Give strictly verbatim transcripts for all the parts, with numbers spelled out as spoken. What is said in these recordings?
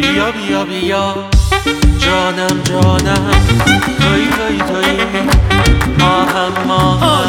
بیا بیا بیا جانم جانم، توی توی توی ماهم ماهم.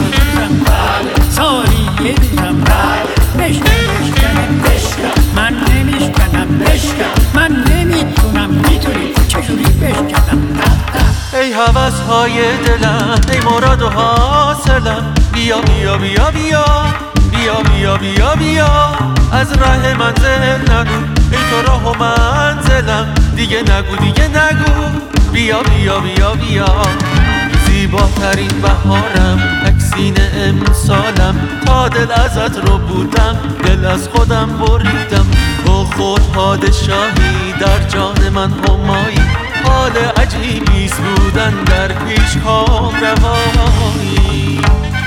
سالی یه دوزم بشکن بشکنم بشکن، من نمیشکنم بشکن، من نمیتونم میتونی چجوری بشکنم. ای هوس های دلم، ای مراد و حاصلم، بیا بیا بیا بیا بیا بیا بیا بیا از ره منزل نرو، ای تو راه و منزلم، دیگه نگو دیگه نگو، بیا بیا بیا بیا. زیباترین بهارم، تکسین امسالم، تا دل ازت رو بودم دل از خودم بریدم. تو خود پادشاهی در جان من همایی، حال عجیبیست بودن در پیش کام روایی.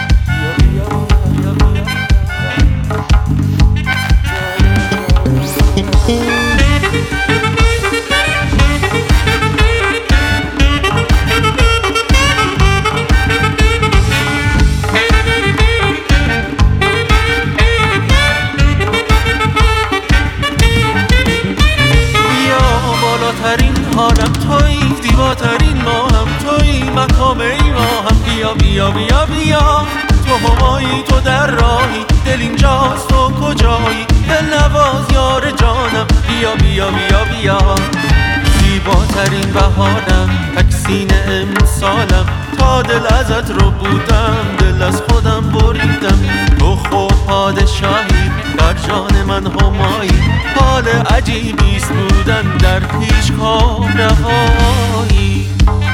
بالاترین حالم تویی، زیباترین ماهم تویی، مقام ای ماهم، بیا بیا بیا بیا. تو همایی تو در راهی، دل اینجاست تو کجایی، دل نواز یار جانم، بیا بیا بیا بیا. زیباترین بهارم، تکسین امسالم، تا دل ازت رو بودم دل از خودم بریدم. تو خود پادشاهی در جان من همایی، حال عجیبیست بودن در پیش کام روایی.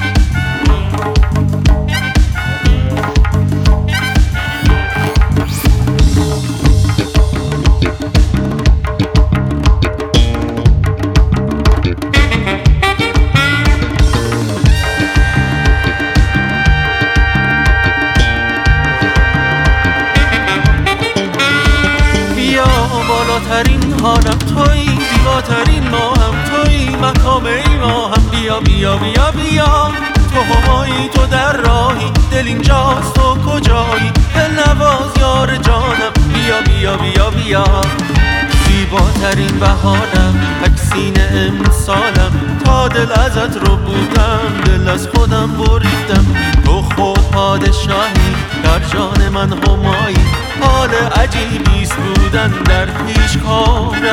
بالاترین حالم تویی، زیباترین ماهم تویی، مقام ای ماهم، بیا بیا بیا بیا. تو همایی تو در راهی، دل اینجاست تو کجایی، دل نواز یار جانم، بیا بیا بیا بیا. زیباترین بهارم، تکسین امسالم، تا دل ازت رو بودم دل از خودم بریدم. تو خود پادشاهی در جان من همایی، حال عجیبیست بودن در پیش کام